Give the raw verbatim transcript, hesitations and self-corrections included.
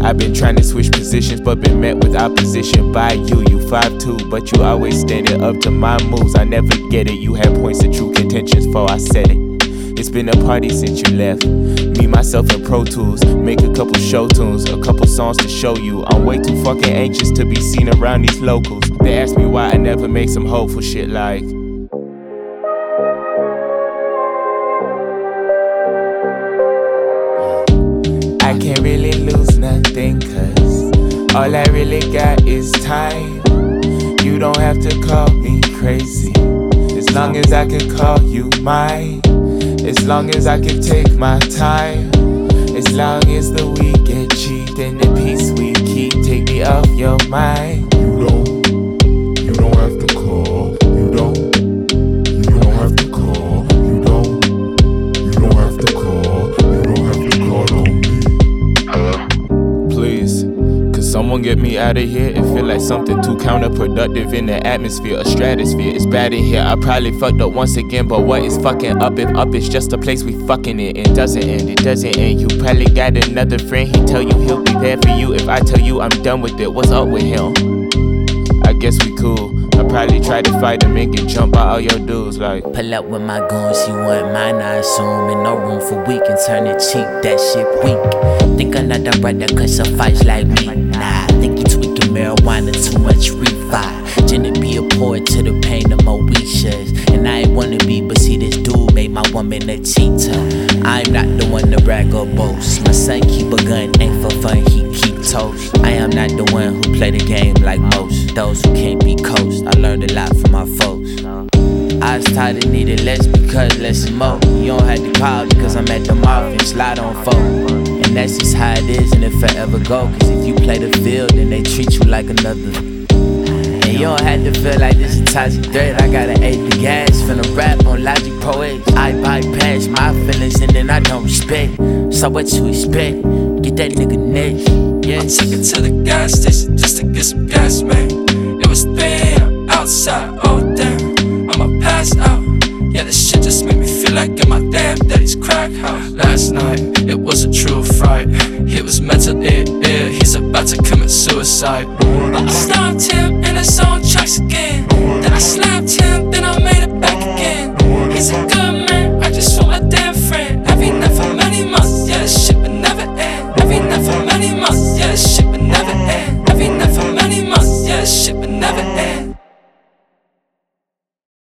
I've been trying to switch positions, but been met with opposition by you. You five two, but you always standing up to my moves. I never get it. You had points of true contentions before I said it. It's been a party since you left. Me, myself, and Pro Tools. Make a couple show tunes, a couple songs to show you. I'm way too fucking anxious to be seen around these locals. They ask me why I never make some hopeful shit like I can't really lose nothing, cause all I really got is time. You don't have to call me crazy, as long as I can call you mine. As long as I can take my time. As long as the week get cheap, then the peace we keep. Take me off your mind. You don't, you don't have to call. You don't, you don't have to call. You don't, you don't have to call. You don't have to call on me. Hello? Please, could someone get me out of here? It feel like something too counterproductive in the atmosphere, a stratosphere. It's bad in here, I probably fucked up once again. But what is fucking up if up is just a place we fucking in? It doesn't end, it doesn't end. You probably got another friend, he tell you he'll be there for you. If I tell you I'm done with it, what's up with him? I guess we cool. I probably try to fight him and get jumped by all your dudes like pull up with my goons, he want mine, I assume. And no room for weak and turn it cheap, that shit weak. Think another brother could suffice like me. Nah, think you tweaking marijuana, too much refi. Gin to be a poet to the pain of Moesha's. And I ain't wanna be, but see this dude made my woman a cheater. I'm not the one to brag or boast. My son keep a gun, ain't for fun, he keep toast. I am not the one who play the game like most. Those who can't be coast, I learned a lot from my folks. I was tired of needing less because less is more. You don't have to call because I'm at the mall and slide on phone. And that's just how it is and it forever go. Cause if you play the field then they treat you like another. And you don't have to feel like this is a toxic threat. I gotta aid the gas, finna rap on Logic Pro X. I bypass my feelings and then I don't respect. So what you expect? Get that nigga next. Yeah. I took it to the gas station just to get some gas, man. It was three a m outside, oh damn, I'ma pass out. Yeah, this shit just made me feel like in my damn daddy's crack house. Last night, it was a true fright. He was mentally ill, he's about to commit suicide. I stopped him in his own tracks again.